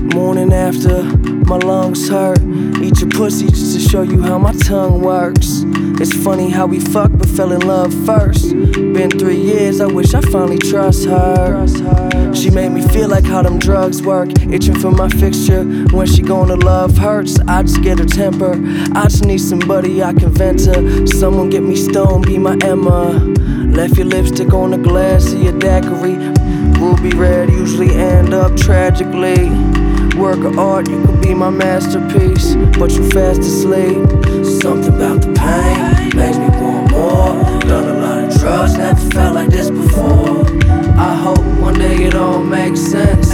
Morning after, my lungs hurt. Eat your pussy just to show you how my tongue works. It's funny how we fucked but fell in love first. Been 3 years, I wish I finally trust her. She made me feel like how them drugs work. Itching for my fixture, when she gonna love hurts. I just get her temper, I just need somebody I can vent to. Someone get me stoned, be my Emma. Left your lipstick on the glass of your daiquiri. Ruby red usually end up tragically. Work of art, you could be my masterpiece, but you fast asleep. Something about the pain makes me want more. Done a lot of drugs, never felt like this before. I hope one day it all makes sense.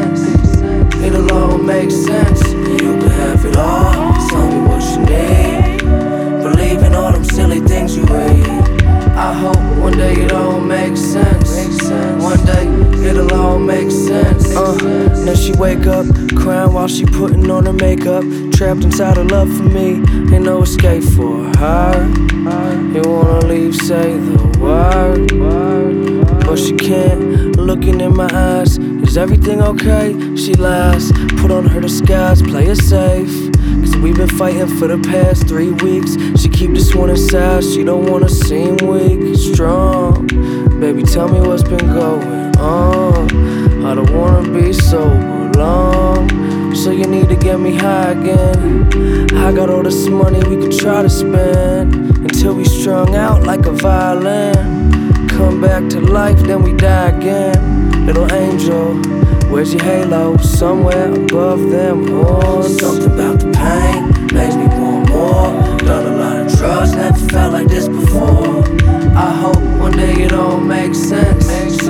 It'll all make sense. You can have it all. Tell me what you need. Believe in all them silly things you read. I hope one day it all makes sense. One day it'll all make sense. Then she wake up crying while she putting on her makeup. Trapped inside her love for me, ain't no escape for her. You wanna leave, say the word, but she can't. Looking in my eyes, is everything okay? She lies, put on her disguise, play it safe. Cause we've been fighting for the past 3 weeks. She keep this one inside, she don't wanna seem weak. Strong, baby, tell me what's been going on. I don't wanna be sober long, so you need to get me high again. I got all this money we could try to spend, until we strung out like a violin. Come back to life, then we die again. Little angel, where's your halo? Somewhere above them horns. Something about the pain makes me want more. Done a lot of drugs, never felt like this before. I hope one day it all makes sense.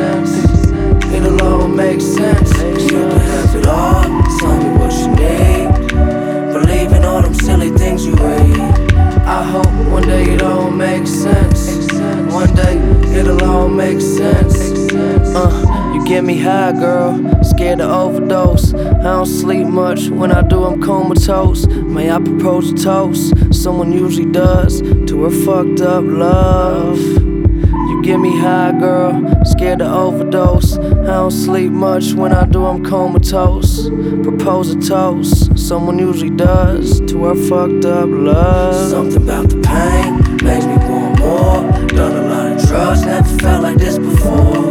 It'll all make sense. You can have it all. Tell me what you need. Believe in all them silly things you read. I hope one day it all makes sense. One day it'll all make sense. You get me high, girl, scared to overdose. I don't sleep much, when I do I'm comatose. May I propose a toast? Someone usually does, to her fucked up love. You get me high, girl, scared to overdose. I don't sleep much, when I do I'm comatose. Propose a toast, someone usually does, to her fucked up love. Something about the pain makes me want more. Done a lot of drugs, never felt like this before.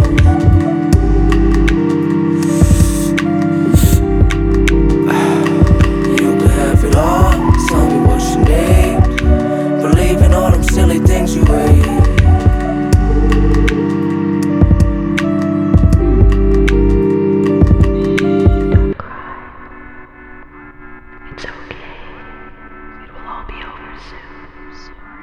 You can have it all, tell me what you need. Believe in all them silly things you read. It's okay. It will all be over soon.